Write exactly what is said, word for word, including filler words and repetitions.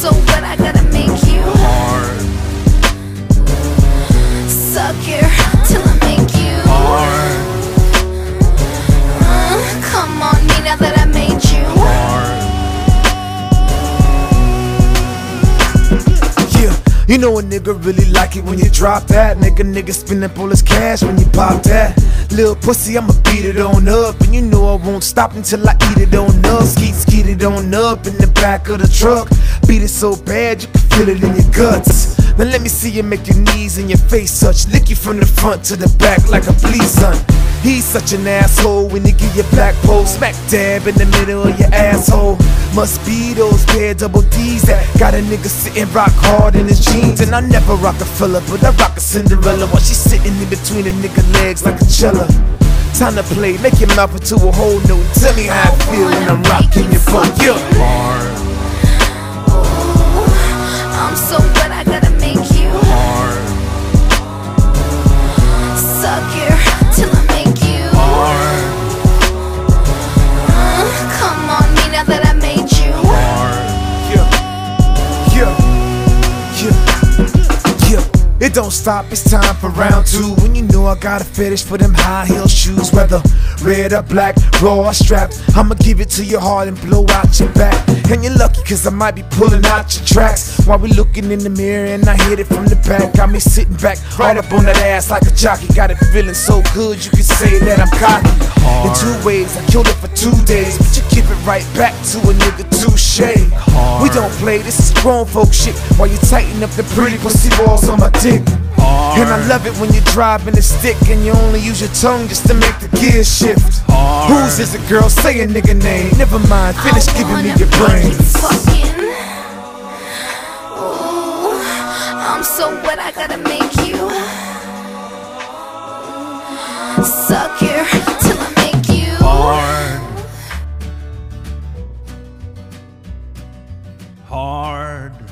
so wet, I gotta make you hard. suck here till I make you Hard. uh, Come on me now that I made you Hard. Yeah, you know a nigga really like it when you drop that. Make a nigga spin up all his cash when you pop that. Little pussy, I'ma beat it on up, and you know I won't stop until I eat it on up. Skeet, skeet it on up in the back of the truck. Beat it so bad you can feel it in your guts. Now let me see you make your knees and your face touch. Lick you from the front to the back like a police son. He's such an asshole when he give you black pole. Smack dab in the middle of your asshole. Must be those pair double D's that got a nigga sitting rock hard in his jeans. And I never rock a fella, but I rock a Cinderella while she's sitting in between a nigga legs like a cello. Time to play, make your mouth into a whole note. Tell me how I feel when I'm rocking your phone. Yeah. Hard. I'm so wet, I gotta make you Hard. suck here till I make you Hard. uh, Come on me now that I made you Hard. Yeah, yeah, yeah, yeah. It don't stop, it's time for round two. When you know I got a fetish for them high heel shoes, whether red or black, raw or strapped, I'ma give it to your heart and blow out your back. And you're lucky cause I might be pulling out your tracks while we looking in the mirror and I hit it from the back. Got me sitting back, right up on that ass like a jockey. Got it feeling so good you can say that I'm cocky. In two ways, I killed it for two days, but you give it right back to a nigga touche. We don't play, this is grown folk shit while you tighten up the pretty pussy balls on my dick. Hard. And I love it when you're driving the stick and you only use your tongue just to make the gears shift. Hard. Whose is it, girl? Say a nigga name. Never mind, finish giving me your brains. Fucking, ooh, I'm so wet, I gotta make you suck here till I make you Hard. Hard.